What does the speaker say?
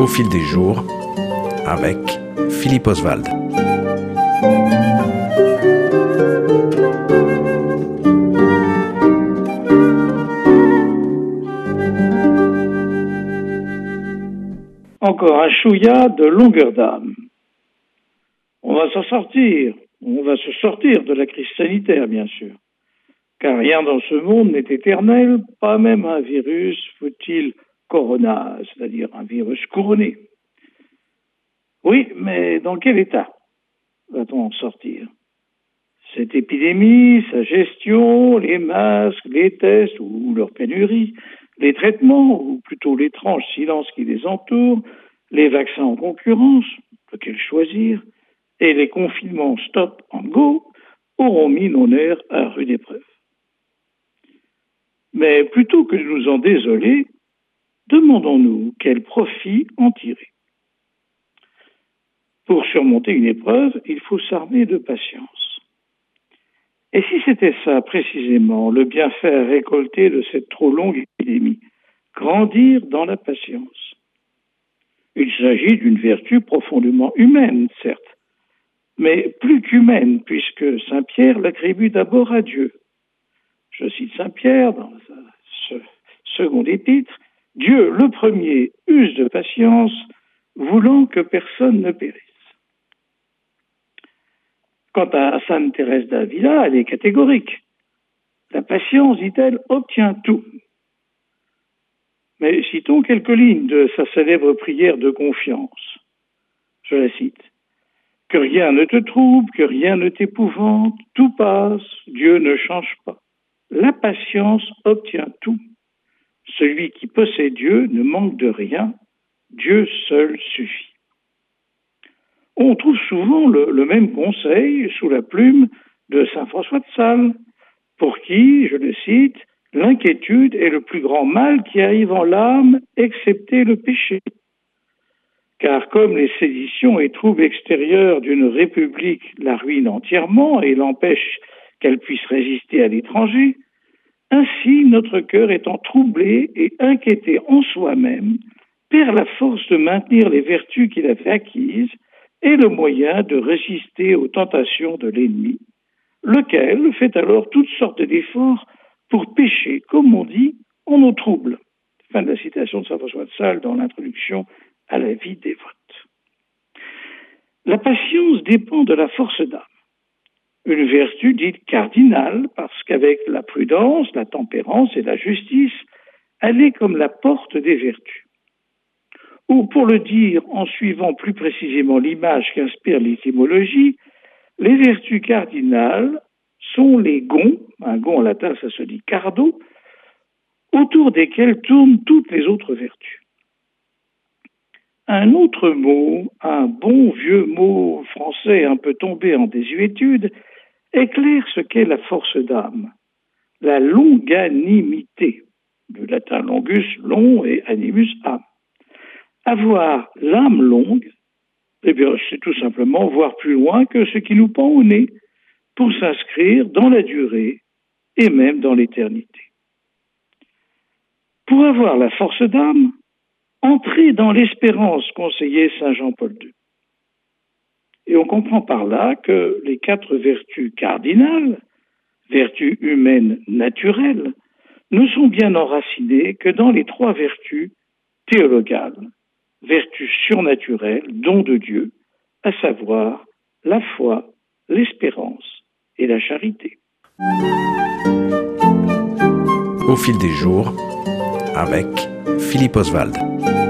Au fil des jours, avec Philippe Oswald. Encore un chouïa de longueur d'âme. On va s'en sortir. On va se sortir de la crise sanitaire, bien sûr. Car rien dans ce monde n'est éternel, pas même un virus, fut-il corona, c'est-à-dire un virus couronné. Oui, mais dans quel état va-t-on en sortir? Cette épidémie, sa gestion, les masques, les tests ou leur pénurie, les traitements, ou plutôt l'étrange silence qui les entoure, les vaccins en concurrence, lequel choisir, et les confinements stop and go auront mis nos nerfs à rude épreuve. Mais plutôt que de nous en désoler, demandons-nous quel profit en tirer. Pour surmonter une épreuve, il faut s'armer de patience. Et si c'était ça, précisément, le bienfait à récolter de cette trop longue épidémie, grandir dans la patience. Il s'agit d'une vertu profondément humaine, certes, mais plus qu'humaine, puisque Saint Pierre l'attribue d'abord à Dieu. Je cite Saint Pierre dans ce second épître, « Dieu, le premier, use de patience, voulant que personne ne périsse. » Quant à Sainte Thérèse d'Avila, elle est catégorique. La patience, dit-elle, obtient tout. Mais citons quelques lignes de sa célèbre prière de confiance. Je la cite. « Que rien ne te trouble, que rien ne t'épouvante, tout passe, Dieu ne change pas. La patience obtient tout. Celui qui possède Dieu ne manque de rien, Dieu seul suffit. » On trouve souvent le même conseil sous la plume de saint François de Sales, pour qui, je le cite, « l'inquiétude est le plus grand mal qui arrive en l'âme, excepté le péché. » Car comme les séditions et troubles extérieurs d'une république la ruinent entièrement et l'empêchent qu'elle puisse résister à l'étranger, ainsi notre cœur étant troublé et inquiété en soi-même, perd la force de maintenir les vertus qu'il avait acquises et le moyen de résister aux tentations de l'ennemi, lequel fait alors toutes sortes d'efforts pour pécher, comme on dit, en eau trouble. Fin de la citation de saint François de Sales dans l'introduction à la vie dévote. La patience dépend de la force d'âme, une vertu dite cardinale parce qu'avec la prudence, la tempérance et la justice, elle est comme la porte des vertus. Ou pour le dire en suivant plus précisément l'image qu'inspire l'étymologie, les vertus cardinales sont les gonds, un gond en latin ça se dit cardo, autour desquels tournent toutes les autres vertus. Un autre mot, un bon vieux mot français un peu tombé en désuétude, éclaire ce qu'est la force d'âme, la longanimité, du latin longus, long, et animus, âme. Avoir l'âme longue, eh bien, c'est tout simplement voir plus loin que ce qui nous pend au nez pour s'inscrire dans la durée et même dans l'éternité. Pour avoir la force d'âme, entrer dans l'espérance, conseillait saint Jean-Paul II. Et on comprend par là que les 4 vertus cardinales, vertus humaines naturelles, ne sont bien enracinées que dans les 3 vertus théologales, vertus surnaturelles, dons de Dieu, à savoir la foi, l'espérance et la charité. Au fil des jours, avec Philippe Oswald.